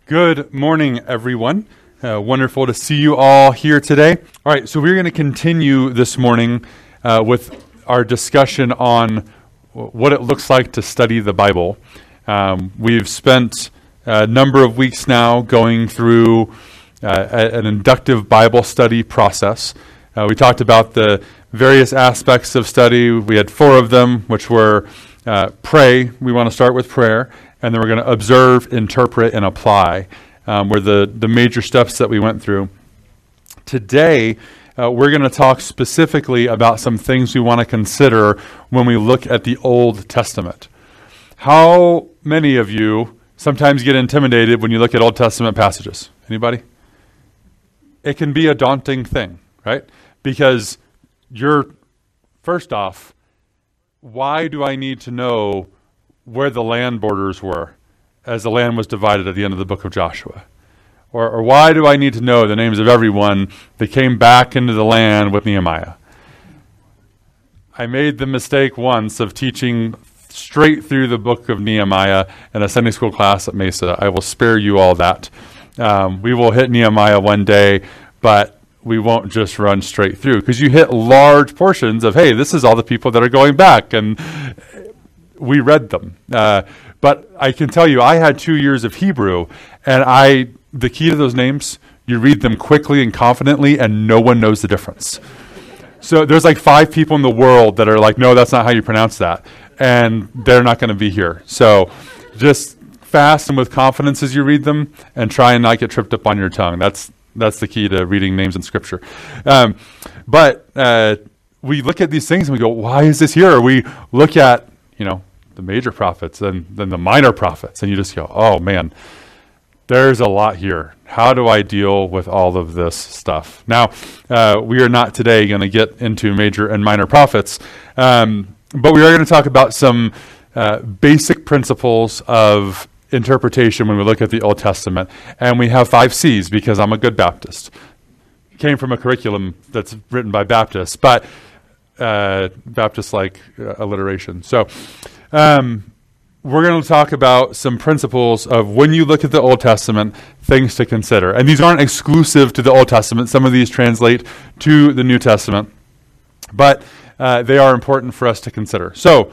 Good morning, everyone. Wonderful to see you all here today. All right, so we're going to continue this morning with our discussion on what it looks like to study the Bible. We've spent a number of weeks now going through an inductive Bible study process. We talked about the various aspects of study. We had 4 of them, which were pray. We want to start with prayer. And then we're going to observe, interpret, and apply were the major steps that we went through. Today, we're going to talk specifically about some things we want to consider when we look at the Old Testament. How many of you sometimes get intimidated when you look at Old Testament passages? Anybody? It can be a daunting thing, right? Because first off, why do I need to know where the land borders were as the land was divided at the end of the book of Joshua? Or why do I need to know the names of everyone that came back into the land with Nehemiah? I made the mistake once of teaching straight through the book of Nehemiah in a Sunday school class at Mesa. I will spare you all that. We will hit Nehemiah one day, but we won't just run straight through, because you hit large portions of, hey, this is all the people that are going back, and we read them. But I can tell you, I had 2 years of Hebrew, and the key to those names, you read them quickly and confidently, and no one knows the difference. So there's like 5 people in the world that are like, no, that's not how you pronounce that. And they're not going to be here. So just fast and with confidence as you read them, and try and not get tripped up on your tongue. That's the key to reading names in Scripture. But we look at these things and we go, why is this here? Or we look at, the major prophets and then the minor prophets, and you just go, oh man, there's a lot here. How do I deal with all of this stuff? Now, we are not today going to get into major and minor prophets, but we are going to talk about some basic principles of interpretation when we look at the Old Testament. And we have 5 C's because I'm a good Baptist. Came from a curriculum that's written by Baptists, but Baptist like alliteration. So we're going to talk about some principles of when you look at the Old Testament, things to consider. And these aren't exclusive to the Old Testament. Some of these translate to the New Testament, but they are important for us to consider. So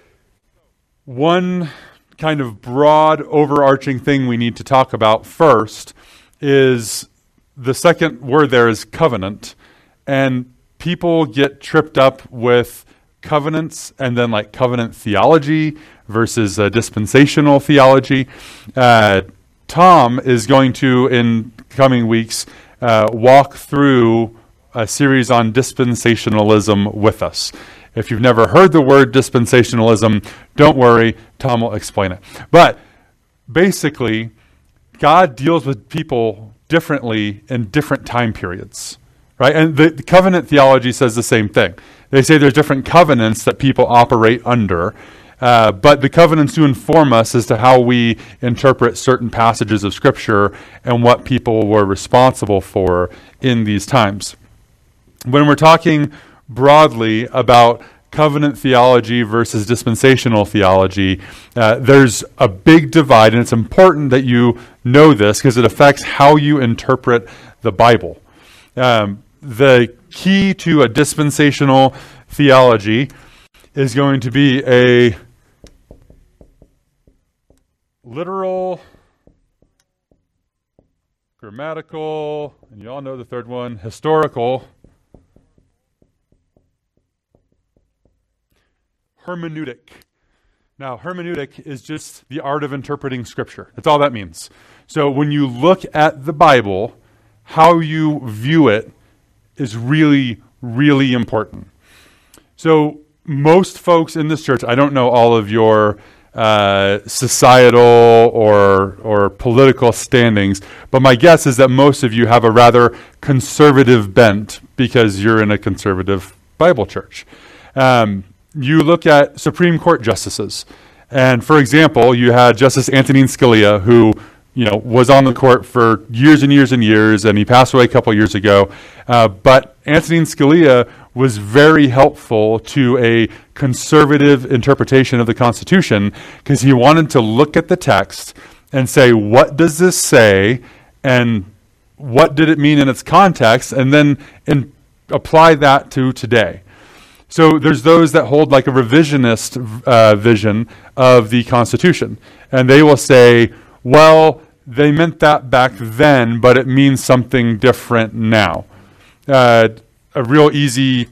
one kind of broad overarching thing we need to talk about first is the second word there is covenant. And people get tripped up with covenants and then like covenant theology versus dispensational theology. Tom is going to, in coming weeks, walk through a series on dispensationalism with us. If you've never heard the word dispensationalism, don't worry, Tom will explain it. But basically, God deals with people differently in different time periods, right? And the covenant theology says the same thing. They say there's different covenants that people operate under, but the covenants do inform us as to how we interpret certain passages of Scripture and what people were responsible for in these times. When we're talking broadly about covenant theology versus dispensational theology, there's a big divide, and it's important that you know this because it affects how you interpret the Bible. The key to a dispensational theology is going to be a literal, grammatical, and you all know the third one, historical, hermeneutic. Now, hermeneutic is just the art of interpreting Scripture. That's all that means. So when you look at the Bible, how you view it is really, really important. So most folks in this church, I don't know all of your societal or political standings, but my guess is that most of you have a rather conservative bent because you're in a conservative Bible church. You look at Supreme Court justices, and for example, you had Justice Antonin Scalia, who was on the court for years and years and years, and he passed away a couple years ago. But Antonin Scalia was very helpful to a conservative interpretation of the Constitution because he wanted to look at the text and say, what does this say, and what did it mean in its context, and then apply that to today. So there's those that hold like a revisionist vision of the Constitution, and they will say, well, they meant that back then, but it means something different now. A real easy,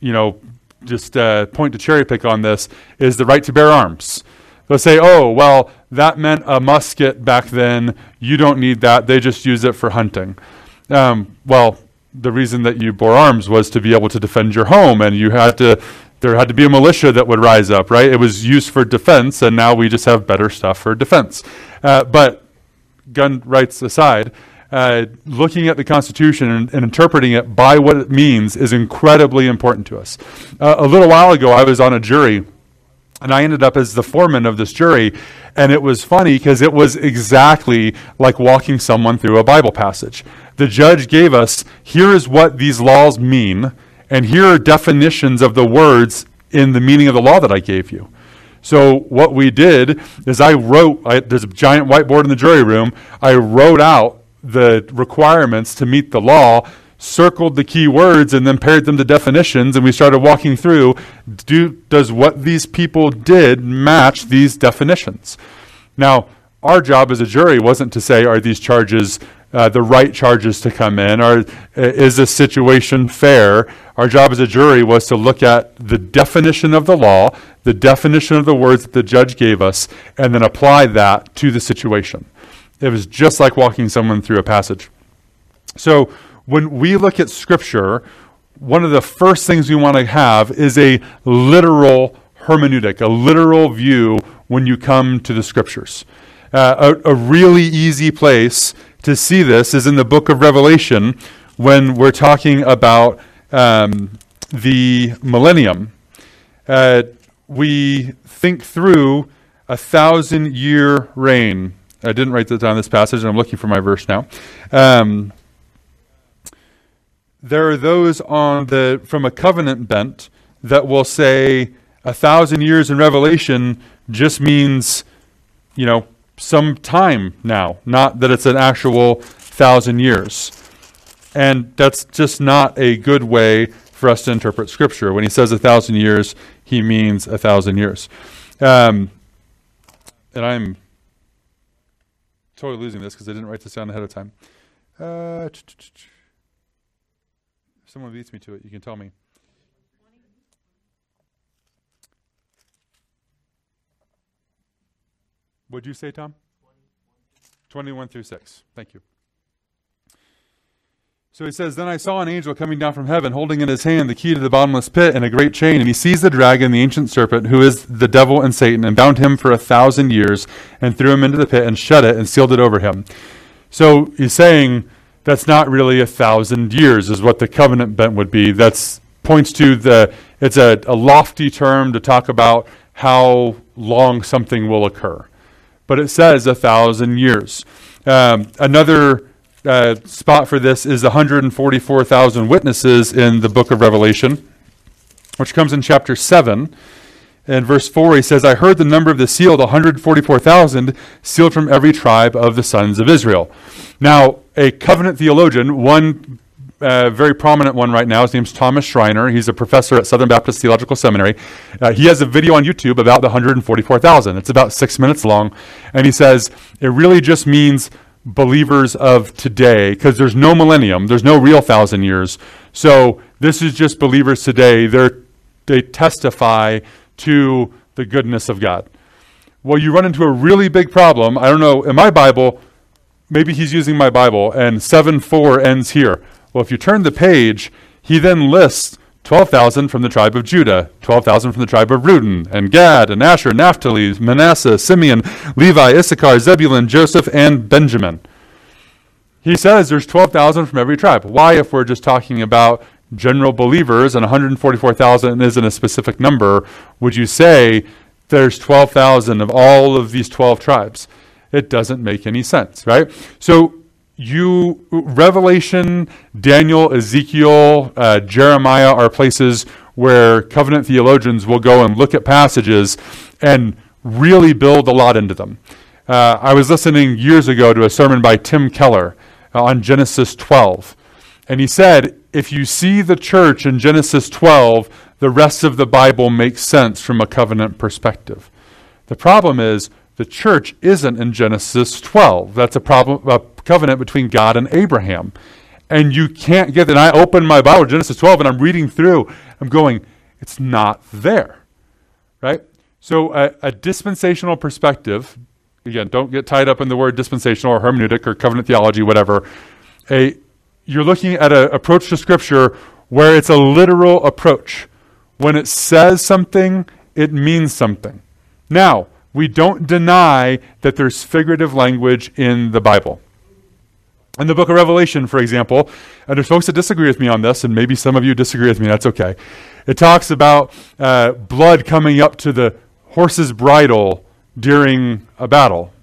just point to cherry pick on this is the right to bear arms. They'll say, oh, well, that meant a musket back then. You don't need that. They just use it for hunting. Well, the reason that you bore arms was to be able to defend your home, and there had to be a militia that would rise up, right? It was used for defense, and now we just have better stuff for defense. But gun rights aside, looking at the Constitution and interpreting it by what it means is incredibly important to us. A little while ago, I was on a jury, and I ended up as the foreman of this jury, and it was funny because it was exactly like walking someone through a Bible passage. The judge gave us, here is what these laws mean, and here are definitions of the words in the meaning of the law that I gave you. So what we did is there's a giant whiteboard in the jury room, I wrote out the requirements to meet the law, circled the key words, and then paired them to definitions, and we started walking through, does what these people did match these definitions? Now, our job as a jury wasn't to say, are these charges the right charges to come in, or is this situation fair? Our job as a jury was to look at the definition of the law, the definition of the words that the judge gave us, and then apply that to the situation. It was just like walking someone through a passage. So when we look at Scripture, one of the first things we want to have is a literal hermeneutic, a literal view when you come to the Scriptures. A really easy place to see this is in the book of Revelation when we're talking about the millennium. We think through 1,000-year reign. I didn't write that down in this passage, and I'm looking for my verse now. There are those from a covenant bent that will say 1,000 years in Revelation just means, some time now, not that it's an actual 1,000 years. And that's just not a good way for us to interpret Scripture. When he says 1,000 years, he means 1,000 years. And I'm totally losing this because I didn't write this down ahead of time. If someone beats me to it, you can tell me. What'd you say, Tom? 21 through 6. Thank you. So he says, then I saw an angel coming down from heaven, holding in his hand the key to the bottomless pit and a great chain. And he seized the dragon, the ancient serpent, who is the devil and Satan, and bound him for 1,000 years, and threw him into the pit, and shut it, and sealed it over him. So he's saying that's not really 1,000 years, is what the covenant bent would be. That's points to it's a lofty term to talk about how long something will occur. But it says 1,000 years. Another spot for this is 144,000 witnesses in the book of Revelation, which comes in chapter 7. In verse 4, he says, I heard the number of the sealed, 144,000, sealed from every tribe of the sons of Israel. Now, a covenant theologian, one very prominent one right now, his name's Thomas Schreiner. He's a professor at Southern Baptist Theological Seminary. He has a video on YouTube about the 144,000. It's about 6 minutes long. And he says, it really just means believers of today, because there's no millennium, there's no real 1,000 years. So this is just believers today. They testify to the goodness of God. Well, you run into a really big problem. I don't know, in my Bible, maybe he's using my Bible, and 7:4 ends here. Well, if you turn the page, he then lists 12,000 from the tribe of Judah, 12,000 from the tribe of Reuben, and Gad, and Asher, Naphtali, Manasseh, Simeon, Levi, Issachar, Zebulun, Joseph, and Benjamin. He says there's 12,000 from every tribe. Why, if we're just talking about general believers and 144,000 isn't a specific number, would you say there's 12,000 of all of these 12 tribes? It doesn't make any sense, right? So Revelation, Daniel, Ezekiel, Jeremiah are places where covenant theologians will go and look at passages and really build a lot into them. I was listening years ago to a sermon by Tim Keller on Genesis 12. And he said, if you see the church in Genesis 12, the rest of the Bible makes sense from a covenant perspective. The problem is the church isn't in Genesis 12. That's a covenant between God and Abraham. And you can't get that. And I open my Bible, Genesis 12, and I'm reading through. I'm going, it's not there, right? So a dispensational perspective, again, don't get tied up in the word dispensational or hermeneutic or covenant theology, whatever. You're looking at an approach to Scripture where it's a literal approach. When it says something, it means something. Now, we don't deny that there's figurative language in the Bible. In the book of Revelation, for example, and there's folks that disagree with me on this, and maybe some of you disagree with me, that's okay. It talks about blood coming up to the horse's bridle during a battle.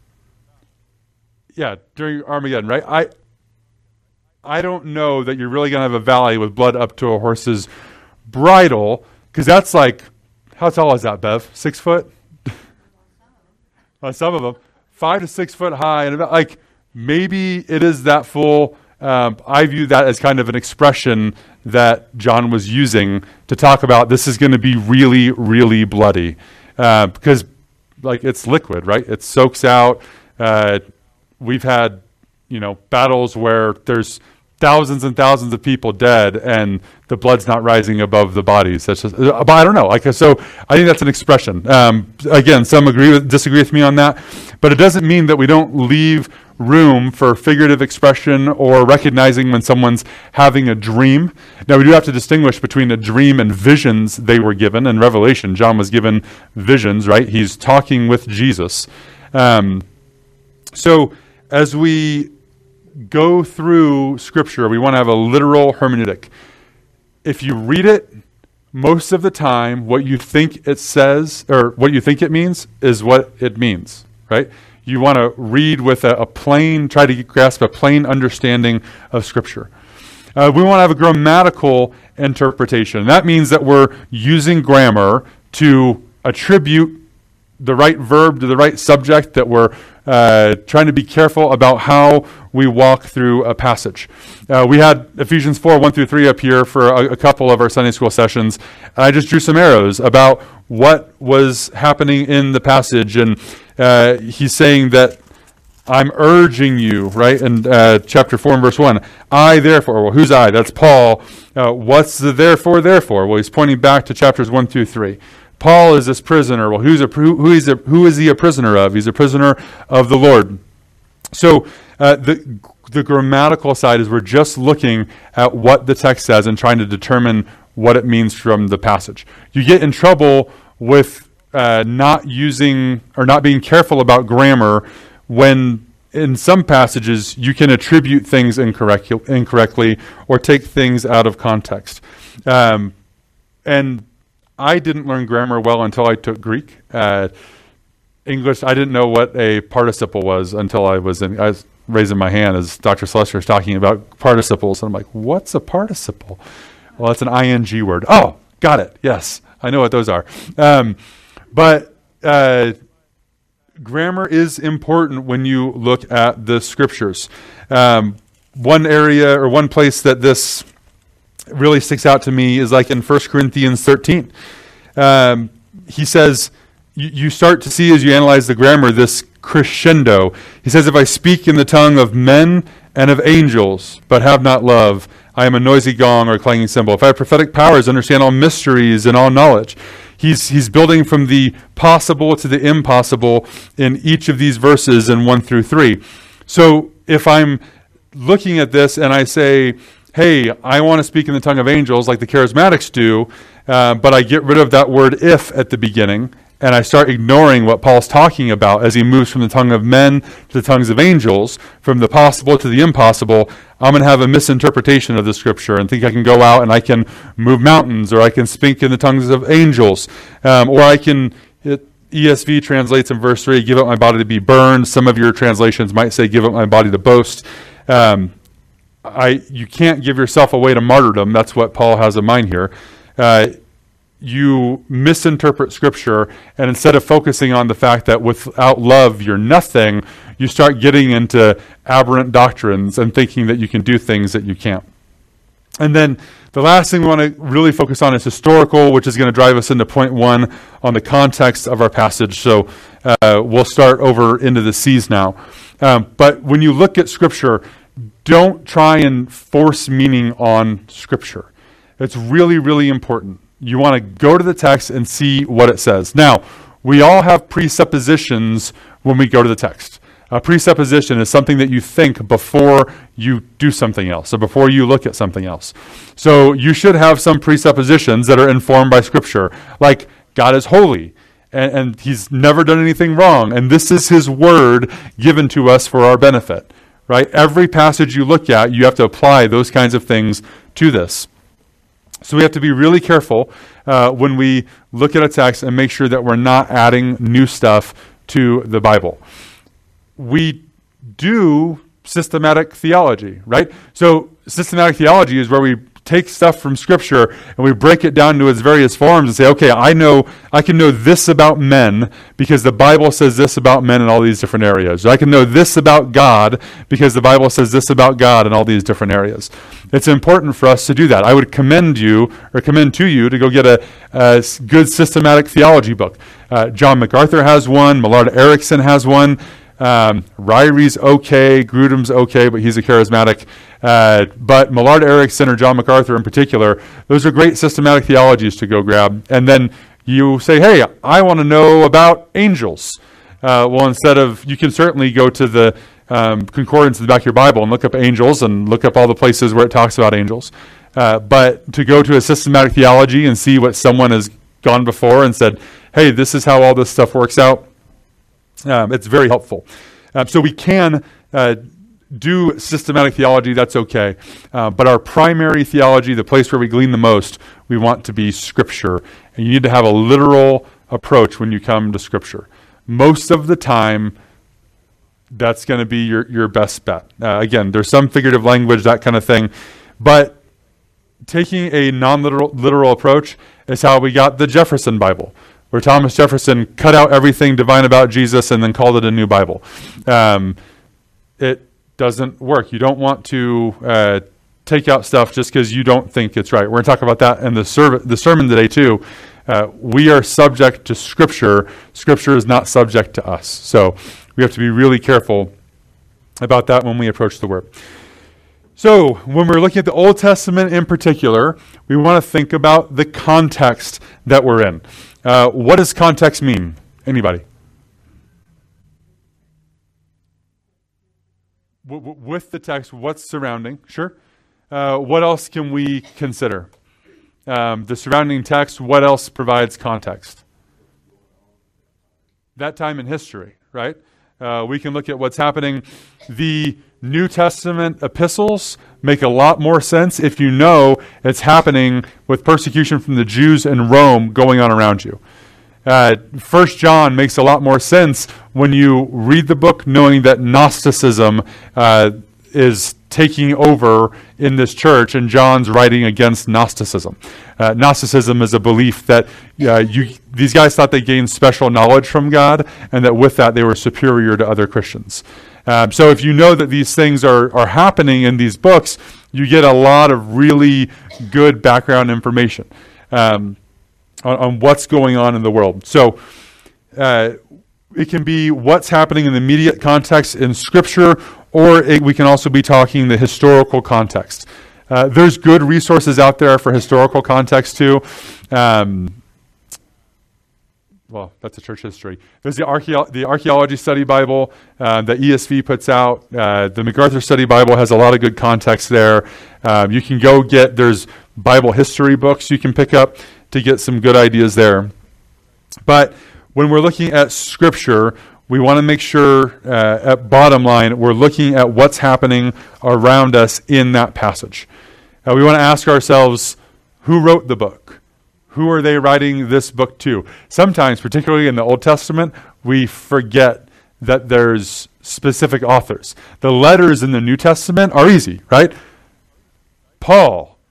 Yeah, during Armageddon, right? I don't know that you're really going to have a valley with blood up to a horse's bridle, because that's like, how tall is that, Bev? 6 foot? Some of them. 5 to 6 foot high. And like, maybe it is that full. I view that as kind of an expression that John was using to talk about this is going to be really, really bloody. Because like it's liquid, right? It soaks out. We've had, battles where there's thousands and thousands of people dead and the blood's not rising above the bodies. That's just, but I don't know. So I think that's an expression. Again, some disagree with me on that, but it doesn't mean that we don't leave room for figurative expression or recognizing when someone's having a dream. Now, we do have to distinguish between a dream and visions they were given. In Revelation, John was given visions, right? He's talking with Jesus. So as we go through Scripture, we want to have a literal hermeneutic. If you read it, most of the time, what you think it says, or what you think it means, is what it means, right? You want to read with try to grasp a plain understanding of Scripture. We want to have a grammatical interpretation. That means that we're using grammar to attribute the right verb to the right subject, that we're trying to be careful about how we walk through a passage. We had Ephesians 4, 1 through 3 up here for a couple of our Sunday school sessions. I just drew some arrows about what was happening in the passage, and he's saying that I'm urging you, right, in chapter 4 and verse 1, I therefore, well, who's I? That's Paul. What's the therefore? Well, he's pointing back to chapters 1 through 3. Paul is this prisoner. Well, who is he a prisoner of? He's a prisoner of the Lord. So the grammatical side is we're just looking at what the text says and trying to determine what it means from the passage. You get in trouble with not using or not being careful about grammar when in some passages you can attribute things incorrectly or take things out of context. And I didn't learn grammar well until I took Greek. English, I didn't know what a participle was until I was raising my hand as Dr. Schlesinger was talking about participles. And I'm like, what's a participle? Well, it's an ing word. Oh, got it. Yes, I know what those are. But grammar is important when you look at the Scriptures. One area or one place that this really sticks out to me is like in 1 Corinthians 13. He says, you start to see as you analyze the grammar this crescendo. He says, if I speak in the tongue of men and of angels, but have not love, I am a noisy gong or a clanging cymbal. If I have prophetic powers, understand all mysteries and all knowledge. He's building from the possible to the impossible in each of these verses in 1 through 3. So if I'm looking at this and I say, hey, I want to speak in the tongue of angels like the charismatics do, but I get rid of that word if at the beginning, and I start ignoring what Paul's talking about as he moves from the tongue of men to the tongues of angels, from the possible to the impossible, I'm going to have a misinterpretation of the Scripture and think I can go out and I can move mountains, or I can speak in the tongues of angels, or I can... ESV translates in verse 3, give up my body to be burned. Some of your translations might say, give up my body to boast. You can't give yourself away to martyrdom. That's what Paul has in mind here. you misinterpret Scripture, and instead of focusing on the fact that without love you're nothing, you start getting into aberrant doctrines and thinking that you can do things that you can't. And then the last thing we want to really focus on is historical, which is going to drive us into point 1 on the context of our passage. So we'll start over into the C's now. But when you look at Scripture, don't try and force meaning on Scripture. It's really, really important. You want to go to the text and see what it says. Now, we all have presuppositions when we go to the text. A presupposition is something that you think before you do something else, or before you look at something else. So you should have some presuppositions that are informed by Scripture, like God is holy, and He's never done anything wrong, and this is His word given to us for our benefit. Right? Every passage you look at, you have to apply those kinds of things to this. So we have to be really careful when we look at a text and make sure that we're not adding new stuff to the Bible. We do systematic theology, right? So systematic theology is where we take stuff from Scripture and we break it down to its various forms and say, okay, I can know this about men because the Bible says this about men in all these different areas. I can know this about God because the Bible says this about God in all these different areas. It's important for us to do that. I would commend to you to go get a good systematic theology book. John MacArthur has one. Millard Erickson has one. Ryrie's okay, Grudem's okay, but he's a charismatic. But Millard Erickson or John MacArthur in particular, those are great systematic theologies to go grab. And then you say, hey, I want to know about angels. Well, you can certainly go to the concordance in the back of your Bible and look up angels and look up all the places where it talks about angels. But to go to a systematic theology and see what someone has gone before and said, hey, this is how all this stuff works out, it's very helpful. So we can do systematic theology, that's okay. But our primary theology, the place where we glean the most, we want to be Scripture. And you need to have a literal approach when you come to Scripture. Most of the time, that's going to be your best bet. Again, there's some figurative language, that kind of thing. But taking a non-literal approach is how we got the Jefferson Bible, where Thomas Jefferson cut out everything divine about Jesus and then called it a new Bible. It doesn't work. You don't want to take out stuff just because you don't think it's right. We're going to talk about that in the sermon today too. We are subject to Scripture. Scripture is not subject to us. So we have to be really careful about that when we approach the Word. So when we're looking at the Old Testament in particular, we want to think about the context that we're in. What does context mean? Anybody? With the text, what's surrounding? Sure. What else can we consider? The surrounding text, what else provides context? That time in history, right? We can look at what's happening. The New Testament epistles make a lot more sense if you know it's happening with persecution from the Jews in Rome going on around you. 1 John makes a lot more sense when you read the book knowing that Gnosticism is taking over in this church, and John's writing against Gnosticism. Gnosticism is a belief that these guys thought they gained special knowledge from God, and that with that they were superior to other Christians. So if you know that these things are happening in these books, you get a lot of really good background information on what's going on in the world. So it can be what's happening in the immediate context in Scripture, or we can also be talking the historical context. There's good resources out there for historical context too. Well, that's a church history. There's the Archaeology Study Bible that ESV puts out. The MacArthur Study Bible has a lot of good context there. You can there's Bible history books you can pick up to get some good ideas there. But when we're looking at Scripture, we want to make sure, at bottom line, we're looking at what's happening around us in that passage. We want to ask ourselves, who wrote the book? Who are they writing this book to? Sometimes, particularly in the Old Testament, we forget that there's specific authors. The letters in the New Testament are easy, right? Paul,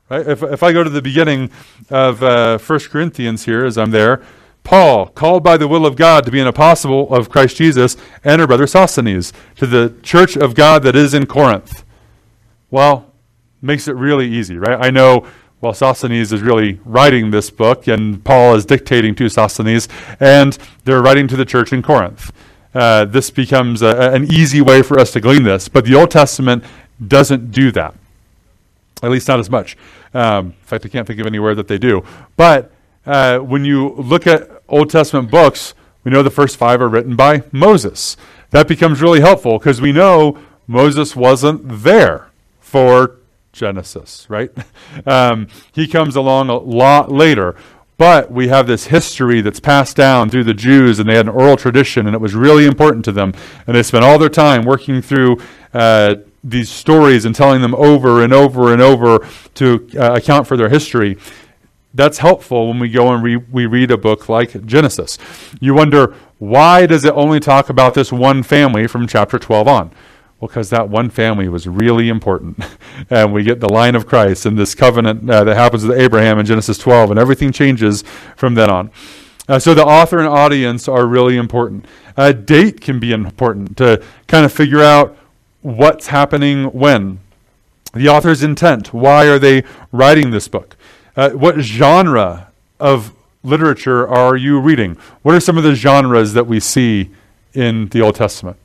right? If I go to the beginning of 1 Corinthians here, as I'm there, Paul, called by the will of God to be an apostle of Christ Jesus, and our brother Sosthenes, to the church of God that is in Corinth. Well, makes it really easy, right? I know, well, Sosthenes is really writing this book, and Paul is dictating to Sosthenes, and they're writing to the church in Corinth. This becomes an easy way for us to glean this, but the Old Testament doesn't do that, at least not as much. In fact, I can't think of anywhere that they do. But when you look at Old Testament books, we know the first 5 are written by Moses. That becomes really helpful because we know Moses wasn't there for Genesis, right? He comes along a lot later. But we have this history that's passed down through the Jews, and they had an oral tradition, and it was really important to them. And they spent all their time working through these stories and telling them over and over and over to account for their history. That's helpful when we go and we read a book like Genesis. You wonder, why does it only talk about this one family from chapter 12 on? Well, because that one family was really important. And we get the line of Christ and this covenant that happens with Abraham in Genesis 12, and everything changes from then on. So the author and audience are really important. Date can be important to kind of figure out what's happening when. The author's intent. Why are they writing this book? What genre of literature are you reading? What are some of the genres that we see in the Old Testament?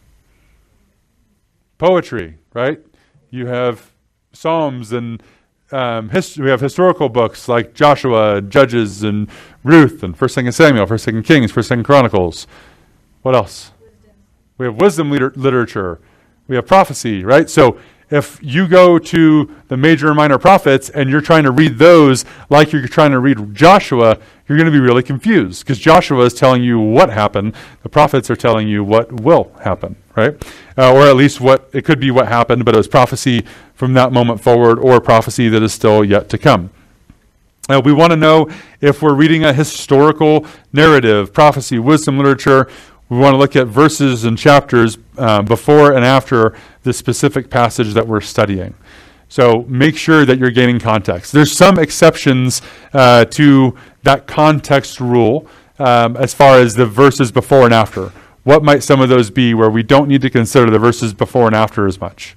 Poetry, right? You have Psalms and we have historical books like Joshua, Judges, and Ruth, and 1st, 2nd Samuel, 1st, 2nd Kings, 1st, 2nd Chronicles. What else? We have wisdom literature. We have prophecy, right? So if you go to the major and minor prophets and you're trying to read those like you're trying to read Joshua, you're going to be really confused because Joshua is telling you what happened. The prophets are telling you what will happen, right? Or at least it could be what happened, but it was prophecy from that moment forward or prophecy that is still yet to come. We want to know if we're reading a historical narrative, prophecy, wisdom literature. We want to look at verses and chapters before and after the specific passage that we're studying. So make sure that you're gaining context. There's some exceptions to that context rule as far as the verses before and after. What might some of those be where we don't need to consider the verses before and after as much?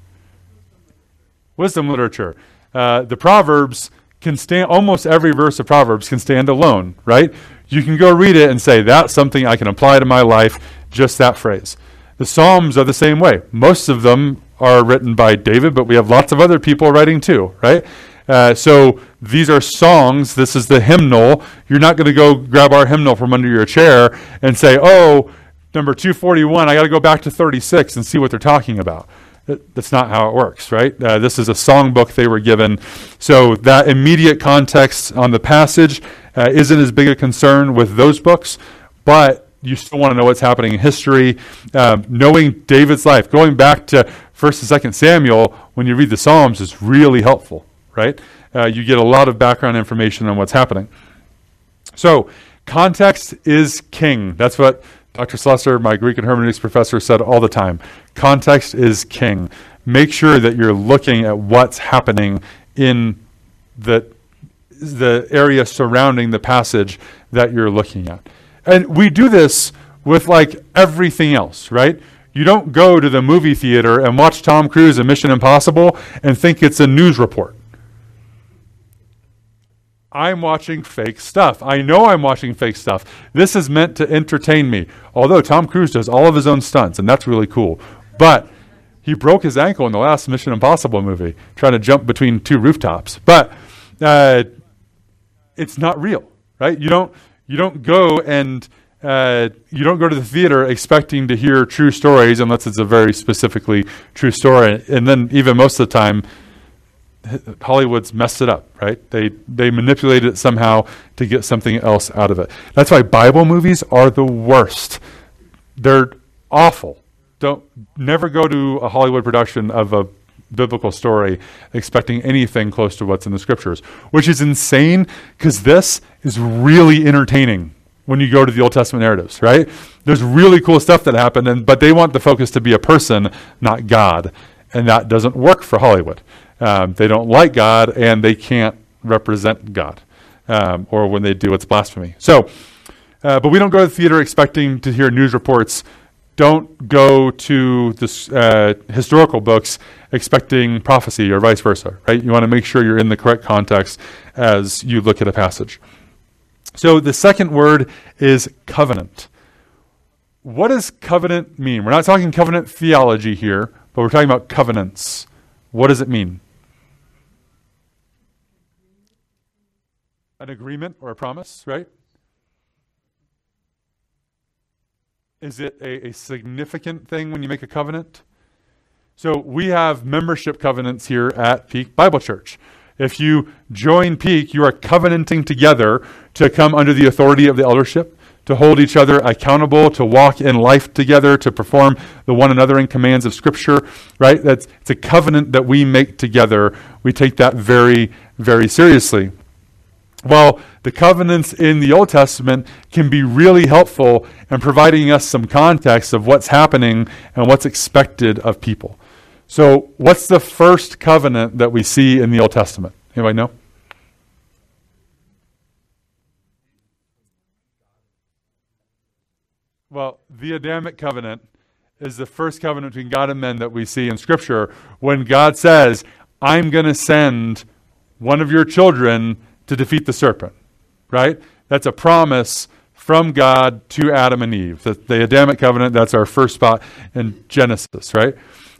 Wisdom literature. The Proverbs can stand, almost every verse of Proverbs can stand alone, right? You can go read it and say, that's something I can apply to my life, just that phrase. The Psalms are the same way. Most of them are written by David, but we have lots of other people writing too, right? So these are songs. This is the hymnal. You're not going to go grab our hymnal from under your chair and say, oh, number 241, I got to go back to 36 and see what they're talking about. That's not how it works, right? This is a songbook they were given. So that immediate context on the passage isn't as big a concern with those books, but you still want to know what's happening in history. Knowing David's life, going back to 1st and 2nd Samuel, when you read the Psalms, is really helpful, right? You get a lot of background information on what's happening. So context is king. That's what Dr. Slessor, my Greek and hermeneutics professor, said all the time. Context is king. Make sure that you're looking at what's happening in the area surrounding the passage that you're looking at. And we do this with like everything else, right? You don't go to the movie theater and watch Tom Cruise in Mission Impossible and think it's a news report. I'm watching fake stuff. I know I'm watching fake stuff. This is meant to entertain me. Although Tom Cruise does all of his own stunts, and that's really cool. But he broke his ankle in the last Mission Impossible movie, trying to jump between 2 rooftops. But it's not real, right? You don't go and you don't go to the theater expecting to hear true stories unless it's a very specifically true story. And then even most of the time, Hollywood's messed it up, right? They manipulated it somehow to get something else out of it. That's why Bible movies are the worst. They're awful. Never go to a Hollywood production of a biblical story expecting anything close to what's in the scriptures, which is insane because this is really entertaining when you go to the Old Testament narratives, right? There's really cool stuff that happened, but they want the focus to be a person, not God, and that doesn't work for Hollywood. They don't like God, and they can't represent God, or when they do, it's blasphemy. So, but we don't go to the theater expecting to hear news reports. Don't go to this historical books expecting prophecy or vice versa, right? You want to make sure you're in the correct context as you look at a passage. So the second word is covenant. What does covenant mean? We're not talking covenant theology here, but we're talking about covenants. What does it mean? An agreement or a promise, right? Is it a significant thing when you make a covenant? So we have membership covenants here at Peak Bible Church. If you join Peak, you are covenanting together to come under the authority of the eldership, to hold each other accountable, to walk in life together, to perform the one another in commands of Scripture, right? It's a covenant that we make together. We take that very, very seriously. Well, the covenants in the Old Testament can be really helpful in providing us some context of what's happening and what's expected of people. So what's the first covenant that we see in the Old Testament? Anybody know? Well, the Adamic covenant is the first covenant between God and men that we see in Scripture when God says, I'm going to send one of your children to defeat the serpent, right? That's a promise from God to Adam and Eve. The Adamic covenant, that's our first spot in Genesis, right?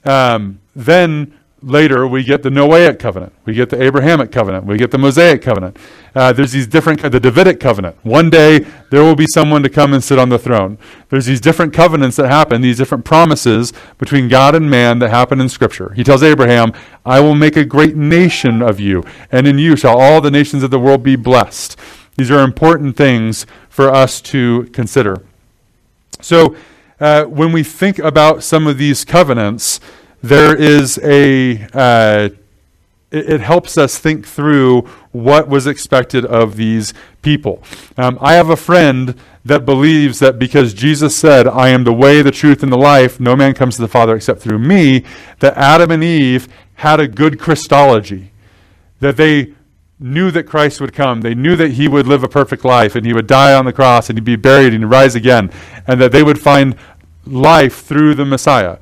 Then later we get the Noahic covenant. We get the Abrahamic covenant. We get the Mosaic covenant. There's these different, the Davidic covenant. One day there will be someone to come and sit on the throne. There's these different covenants that happen, these different promises between God and man that happen in Scripture. He tells Abraham, I will make a great nation of you, and in you shall all the nations of the world be blessed. These are important things for us to consider. So when we think about some of these covenants, there is it helps us think through what was expected of these people. I have a friend that believes that because Jesus said, I am the way, the truth, and the life, no man comes to the Father except through me, that Adam and Eve had a good Christology, that they knew that Christ would come. They knew that he would live a perfect life, and he would die on the cross, and he'd be buried, and he'd rise again, and that they would find life through the Messiah.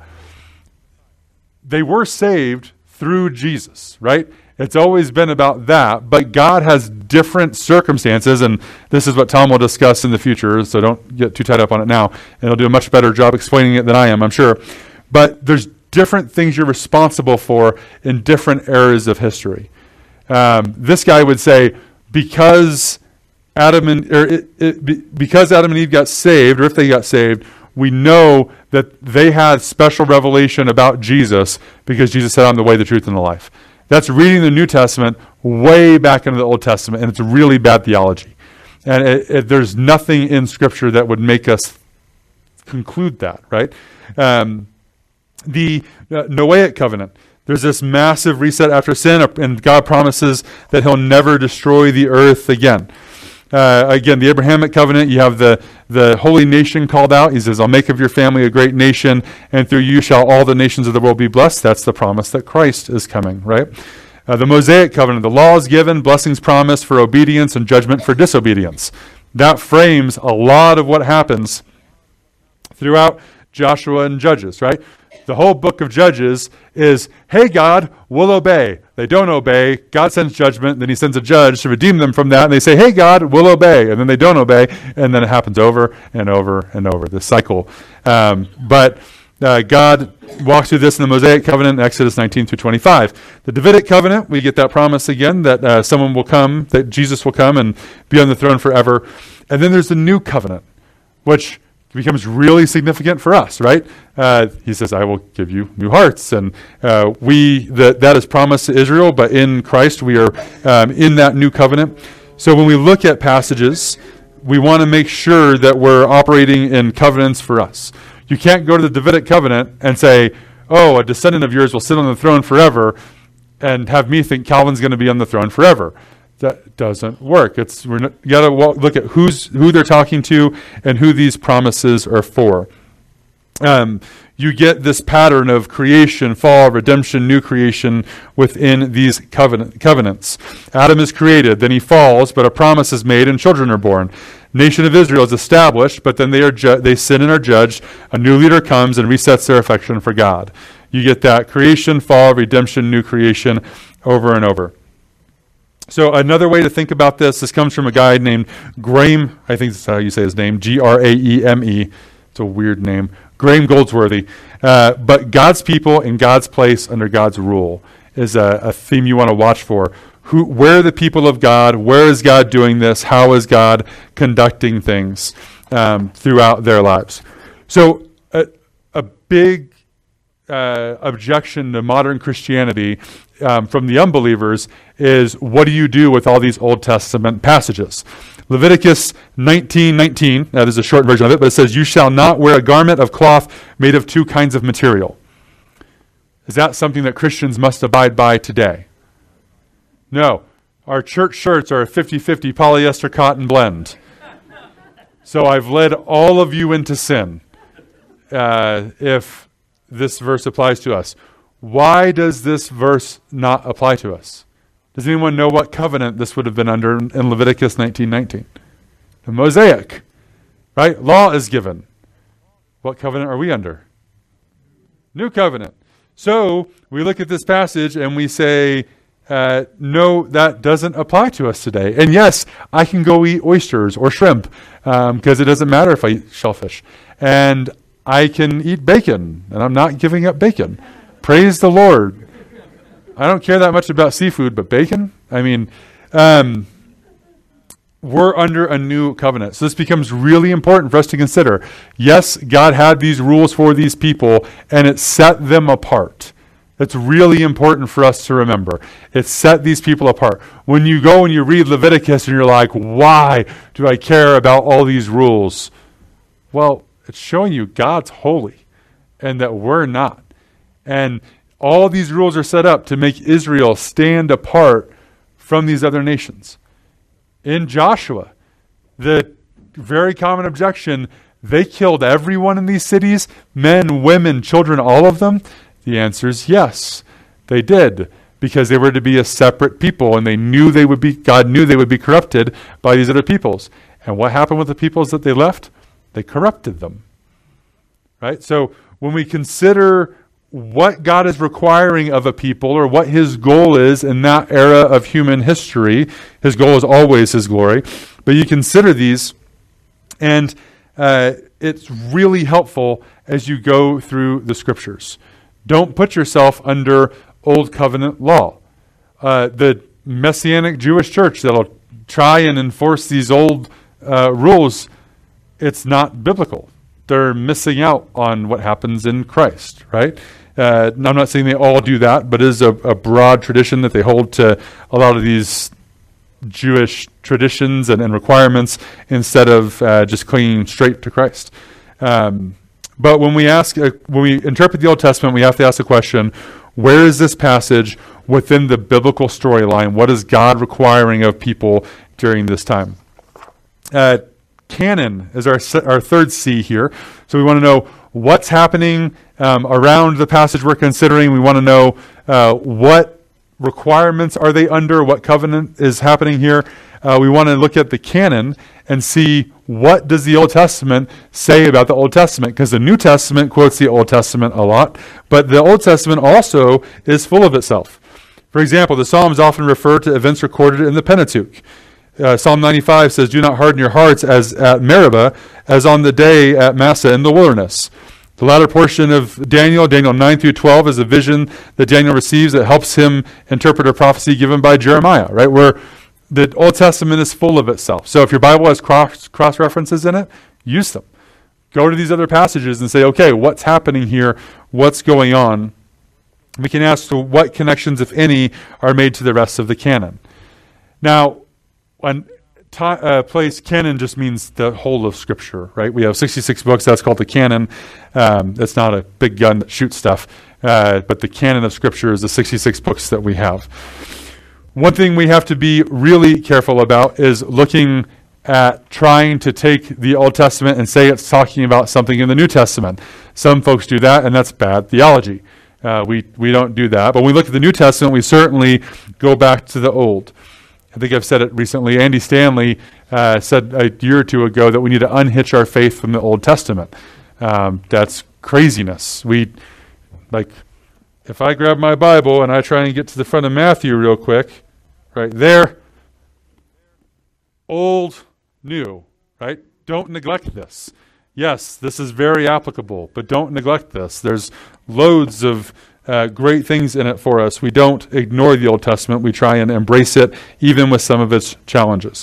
They were saved through Jesus, right? It's always been about that, but God has different circumstances, and this is what Tom will discuss in the future, so don't get too tied up on it now, and he'll do a much better job explaining it than I am, I'm sure. But there's different things you're responsible for in different eras of history. This guy would say, because Adam and Eve got saved, or if they got saved, we know that they had special revelation about Jesus because Jesus said, I'm the way, the truth, and the life. That's reading the New Testament way back into the Old Testament, and it's really bad theology. And there's nothing in Scripture that would make us conclude that, right? The Noahic covenant, there's this massive reset after sin, and God promises that he'll never destroy the earth again. Again, the Abrahamic covenant, you have the holy nation called out. He says, I'll make of your family a great nation, and through you shall all the nations of the world be blessed. That's the promise that Christ is coming, right? The Mosaic covenant, the laws given, blessings promised for obedience, and judgment for disobedience. That frames a lot of what happens throughout Joshua and Judges, right? The whole book of Judges is, hey, God, we'll obey. They don't obey. God sends judgment. Then he sends a judge to redeem them from that. And they say, hey, God, we'll obey. And then they don't obey. And then it happens over and over and over, this cycle. But God walks through this in the Mosaic covenant, Exodus 19 through 25. The Davidic covenant, we get that promise again that someone will come, that Jesus will come and be on the throne forever. And then there's the new covenant, which becomes really significant for us, right? He says, I will give you new hearts. And that is promised to Israel, but in Christ we are in that new covenant. So when we look at passages, we want to make sure that we're operating in covenants for us. You can't go to the Davidic covenant and say, oh, a descendant of yours will sit on the throne forever, and have me think Calvin's going to be on the throne forever. That doesn't work. You got to look at who they're talking to and who these promises are for. you get this pattern of creation, fall, redemption, new creation within these covenants. Adam is created, then he falls, but a promise is made and children are born. Nation of Israel is established, but then they sin and are judged. A new leader comes and resets their affection for God. You get that creation, fall, redemption, new creation over and over. So another way to think about this comes from a guy named Graham, I think that's how you say his name, Graeme. It's a weird name. Graham Goldsworthy. But God's people in God's place under God's rule is a theme you want to watch for. Where are the people of God? Where is God doing this? How is God conducting things throughout their lives? So a big objection to modern Christianity from the unbelievers is, what do you do with all these Old Testament passages? Leviticus 19:19, now there's a short version of it, but it says, "You shall not wear a garment of cloth made of two kinds of material." Is that something that Christians must abide by today? No. Our church shirts are a 50-50 polyester cotton blend. So I've led all of you into sin, if this verse applies to us. Why does this verse not apply to us? Does anyone know what covenant this would have been under in Leviticus 19:19? The Mosaic, right? Law is given. What covenant are we under? New covenant. So we look at this passage and we say, no, that doesn't apply to us today. And yes, I can go eat oysters or shrimp because it doesn't matter if I eat shellfish. And I can eat bacon, and I'm not giving up bacon. Praise the Lord. I don't care that much about seafood, but bacon? I mean, we're under a new covenant. So this becomes really important for us to consider. Yes, God had these rules for these people, and it set them apart. It's really important for us to remember. It set these people apart. When you go and you read Leviticus and you're like, why do I care about all these rules? Well, it's showing you God's holy and that we're not. And all these rules are set up to make Israel stand apart from these other nations. In Joshua, the very common objection, they killed everyone in these cities, men, women, children, all of them. The answer is yes, they did, because they were to be a separate people, and God knew they would be corrupted by these other peoples. And what happened with the peoples that they left? They corrupted them. Right? So when we consider what God is requiring of a people, or what his goal is in that era of human history, his goal is always his glory. But you consider these, and it's really helpful as you go through the scriptures. Don't put yourself under Old Covenant law. The Messianic Jewish church that'll try and enforce these old rules, it's not biblical. They're missing out on what happens in Christ, right? I'm not saying they all do that, but it is a broad tradition that they hold to a lot of these Jewish traditions and requirements instead of just clinging straight to Christ. But when we interpret the Old Testament, we have to ask the question, where is this passage within the biblical storyline? What is God requiring of people during this time? Canon is our third C here. So we want to know what's happening around the passage we're considering. We want to know what requirements are they under, what covenant is happening here. We want to look at the canon and see, what does the Old Testament say about the Old Testament? Because the New Testament quotes the Old Testament a lot, but the Old Testament also is full of itself. For example, the Psalms often refer to events recorded in the Pentateuch. Psalm 95 says, "Do not harden your hearts as at Meribah, as on the day at Massah in the wilderness." The latter portion of Daniel 9 through 12, is a vision that Daniel receives that helps him interpret a prophecy given by Jeremiah, right? Where the Old Testament is full of itself. So if your Bible has cross-references in it, use them. Go to these other passages and say, okay, what's happening here? What's going on? We can ask, so what connections, if any, are made to the rest of the canon? Now, canon just means the whole of Scripture, right? We have 66 books. That's called the canon. That's not a big gun that shoots stuff. But the canon of Scripture is the 66 books that we have. One thing we have to be really careful about is looking at trying to take the Old Testament and say it's talking about something in the New Testament. Some folks do that, and that's bad theology. We don't do that. But when we look at the New Testament, we certainly go back to the Old. I think I've said it recently. Andy Stanley said a year or two ago that we need to unhitch our faith from the Old Testament. That's craziness. If I grab my Bible and I try and get to the front of Matthew real quick, right there, old, new, right? Don't neglect this. Yes, this is very applicable, but don't neglect this. There's loads of great things in it for us. We don't ignore the Old Testament. We try and embrace it, even with some of its challenges.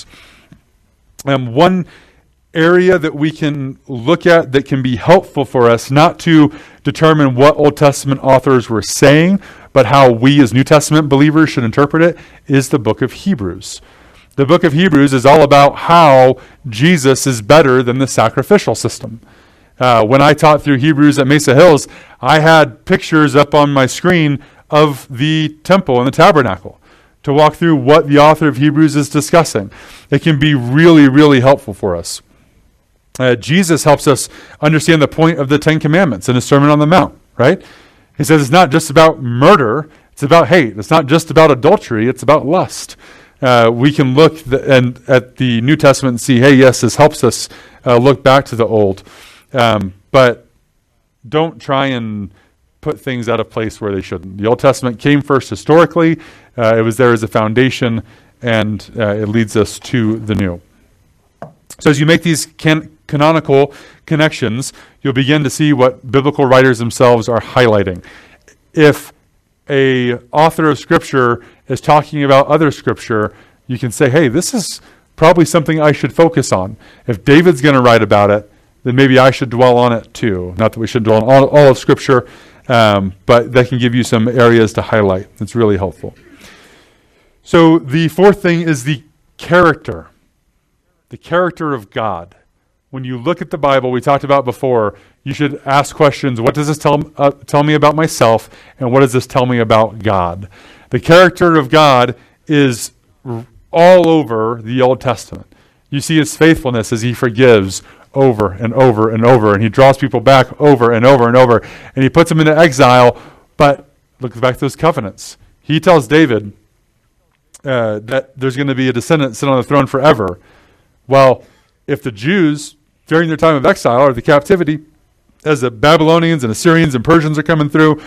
One area that we can look at that can be helpful for us, not to determine what Old Testament authors were saying, but how we as New Testament believers should interpret it, is the book of Hebrews. The book of Hebrews is all about how Jesus is better than the sacrificial system. When I taught through Hebrews at Mesa Hills, I had pictures up on my screen of the temple and the tabernacle to walk through what the author of Hebrews is discussing. It can be really, really helpful for us. Jesus helps us understand the point of the Ten Commandments in his Sermon on the Mount, right? He says it's not just about murder, it's about hate. It's not just about adultery, it's about lust. We can look at the New Testament and see, hey, yes, this helps us look back to the Old. But don't try and put things out of place where they shouldn't. The Old Testament came first historically. It was there as a foundation, and it leads us to the New. So as you make these canonical connections, you'll begin to see what biblical writers themselves are highlighting. If a author of Scripture is talking about other Scripture, you can say, hey, this is probably something I should focus on. If David's going to write about it, then maybe I should dwell on it too. Not that we should dwell on all of Scripture, but that can give you some areas to highlight. It's really helpful. So the fourth thing is the character of God. When you look at the Bible, we talked about before, you should ask questions. What does this tell me about myself, and what does this tell me about God? The character of God is all over the Old Testament. You see his faithfulness as he forgives over and over and over, and he draws people back over and over and over, and he puts them into exile, but look back to those covenants. He tells David that there's going to be a descendant sit on the throne forever. Well, if the Jews, during their time of exile or the captivity, as the Babylonians and Assyrians and Persians are coming through,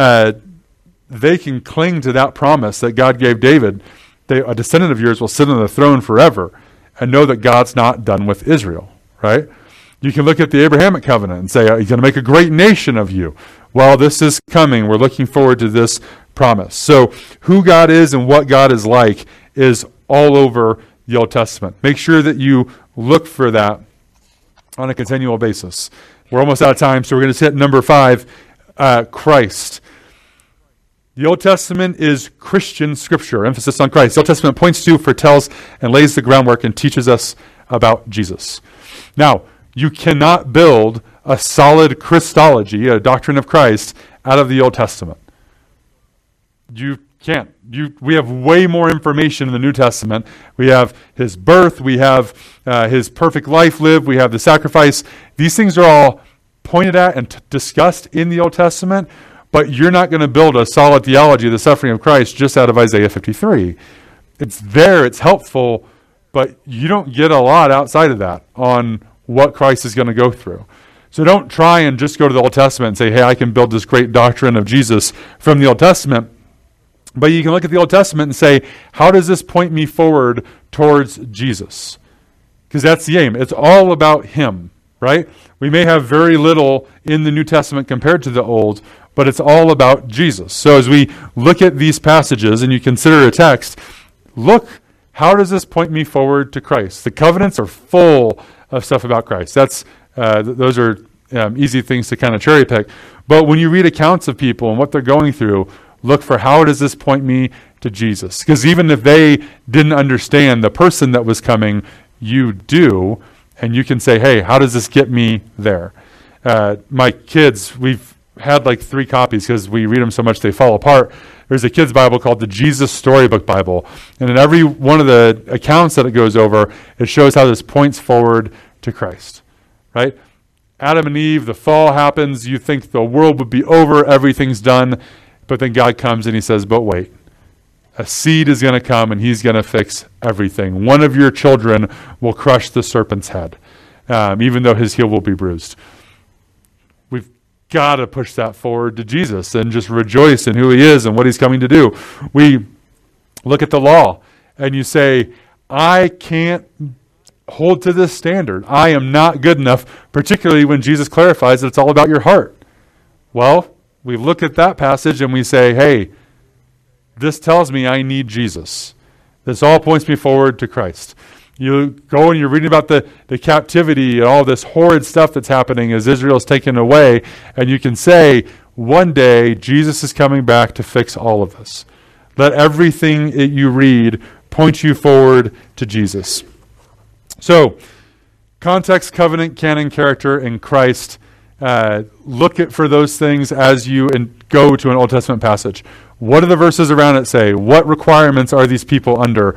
they can cling to that promise that God gave David. A descendant of yours will sit on the throne forever, and know that God's not done with Israel, right? You can look at the Abrahamic covenant and say, he's going to make a great nation of you. Well, this is coming. We're looking forward to this promise. So who God is and what God is like is all over the Old Testament. Make sure that you look for that on a continual basis. We're almost out of time, so we're going to hit number 5, Christ. The Old Testament is Christian Scripture, emphasis on Christ. The Old Testament points to, foretells, and lays the groundwork and teaches us about Jesus. Now, you cannot build a solid Christology, a doctrine of Christ, out of the Old Testament. You can't. We have way more information in the New Testament. We have his birth. We have his perfect life lived. We have the sacrifice. These things are all pointed at and discussed in the Old Testament, but you're not going to build a solid theology of the suffering of Christ just out of Isaiah 53. It's there. It's helpful, but you don't get a lot outside of that on what Christ is going to go through. So don't try and just go to the Old Testament and say, hey, I can build this great doctrine of Jesus from the Old Testament. But you can look at the Old Testament and say, how does this point me forward towards Jesus? Because that's the aim. It's all about him, right? We may have very little in the New Testament compared to the Old, but it's all about Jesus. So as we look at these passages and you consider a text, look, how does this point me forward to Christ? The covenants are full of stuff about Christ. Those are easy things to kind of cherry pick. But when you read accounts of people and what they're going through, look for how does this point me to Jesus? Because even if they didn't understand the person that was coming, you do, and you can say, hey, how does this get me there? My kids, we've had like 3 copies because we read them so much they fall apart. There's a kid's Bible called the Jesus Storybook Bible. And in every one of the accounts that it goes over, it shows how this points forward to Christ, right? Adam and Eve, the fall happens. You think the world would be over, everything's done. But then God comes and he says, but wait. A seed is going to come and he's going to fix everything. One of your children will crush the serpent's head, even though his heel will be bruised. We've got to push that forward to Jesus and just rejoice in who he is and what he's coming to do. We look at the law and you say, I can't hold to this standard. I am not good enough, particularly when Jesus clarifies that it's all about your heart. Well, we look at that passage and we say, hey, this tells me I need Jesus. This all points me forward to Christ. You go and you're reading about the captivity and all this horrid stuff that's happening as Israel's taken away, and you can say, one day Jesus is coming back to fix all of this. Let everything that you read point you forward to Jesus. So, context, covenant, canon, character, and Christ. Look for those things as you go to an Old Testament passage. What do the verses around it say? What requirements are these people under?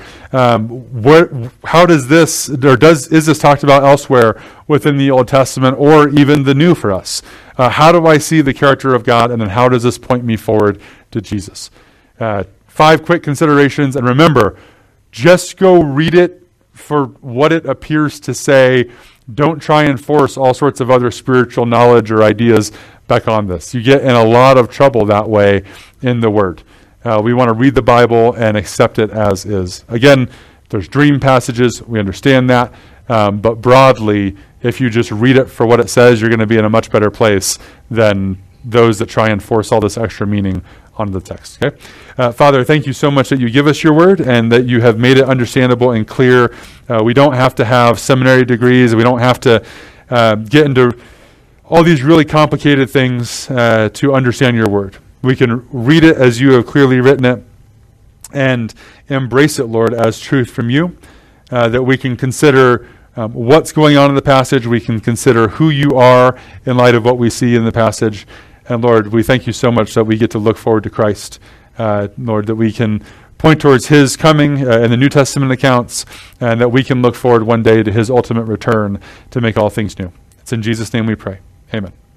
How does this, or is this talked about elsewhere within the Old Testament or even the New for us? How do I see the character of God, and then how does this point me forward to Jesus? 5 quick considerations, and remember, just go read it for what it appears to say. Don't try and force all sorts of other spiritual knowledge or ideas back on this. You get in a lot of trouble that way in the Word. We want to read the Bible and accept it as is. Again, there's dream passages. We understand that. But broadly, if you just read it for what it says, you're going to be in a much better place than those that try and force all this extra meaning onto the text. Okay, Father, thank you so much that you give us your word and that you have made it understandable and clear. We don't have to have seminary degrees. We don't have to get into all these really complicated things to understand your word. We can read it as you have clearly written it and embrace it, Lord, as truth from you, that we can consider what's going on in the passage. We can consider who you are in light of what we see in the passage. And Lord, we thank you so much that we get to look forward to Christ, Lord, that we can point towards his coming in the New Testament accounts, and that we can look forward one day to his ultimate return to make all things new. It's in Jesus' name we pray. Amen.